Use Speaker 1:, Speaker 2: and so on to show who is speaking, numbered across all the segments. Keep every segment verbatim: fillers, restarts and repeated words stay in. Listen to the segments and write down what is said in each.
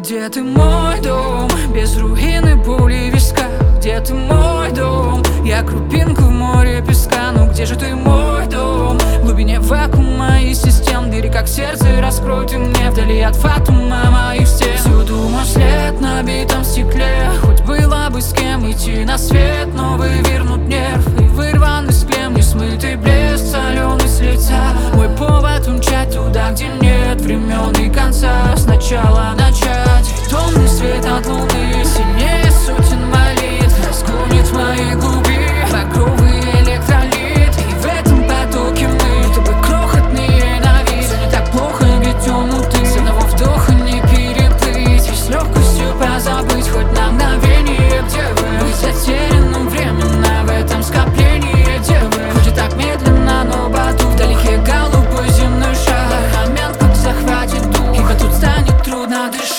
Speaker 1: Где ты, мой дом, без руины, боли виска? Где ты, мой дом? Я крупинка в море песка. Но где же ты, мой дом? В глубине вакуума и систем. Бери как сердце, раскрой ты мне вдали от фатума моих стен. Всюду мой след на битом стекле. Хоть было бы с кем идти на свет, но вывернут нерв и вырванный с клем. Не смытый блеск, соленый с лица. Мой повод умчать туда, где нет времен и конца. Сначала начать. Томный свет от луны сильнее сотен молитв разгонит в моей глуби багровый электролит. И в этом потоке мы с тобой крохотные на вид. Все не так плохо, ведь умуты. С одного вдоха не переплыть и с легкостью позабыть хоть на мгновение, где вы. Быть затерянным временно в этом скоплении, где вы. Хоть и так медленно, но бату вдалеке голубой земной шар. Момент, как захватит дух, ибо тут станет трудно дышать.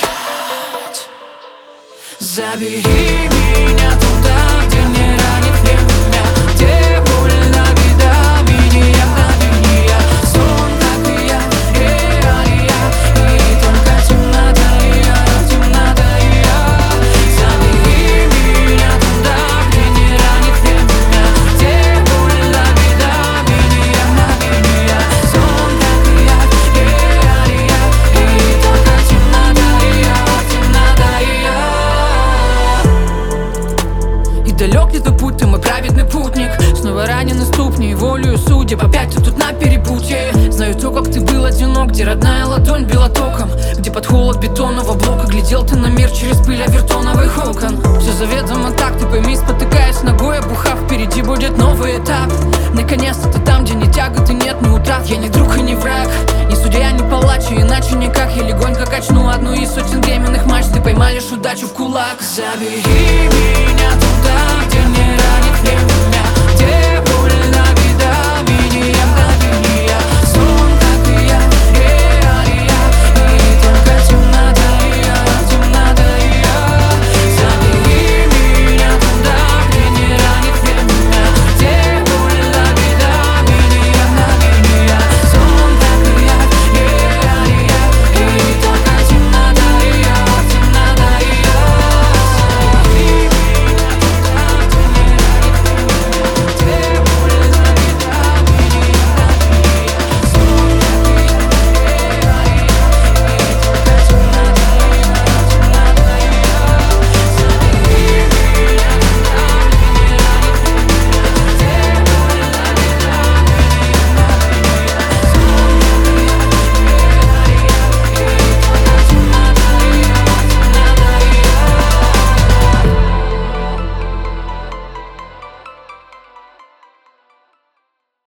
Speaker 1: Забери меня туда, где не ранит время, где больно бедами, мгновения. Сон, как и я, реалия, и только темнота и я, темнота и я. Забери меня туда, где не ранит время, где больно бедами, мгновения. Сон, как и я, реалия, и только темнота и я, темнота и я. И далек ли твой путь, ты мой праведный путник. Снова ранены ступни, волею судеб. Опять ты тут на перепутье. Знаю то, как ты был одинок, где родная ладонь била током, где под холод бетонного блока глядел ты на мир через пыль авертоновых окон. Все заведомо так, ты пойми, спотыкаясь ногой, обухав, впереди будет новый этап. Наконец-то ты там, где ни тягот и нет ни утрат. Я не друг и не враг, не судья, не палач, и иначе никак. Я легонько качну одну из сотен временных матч. Ты поймаешь удачу в кулак. Забери меня туда, где не ранит время.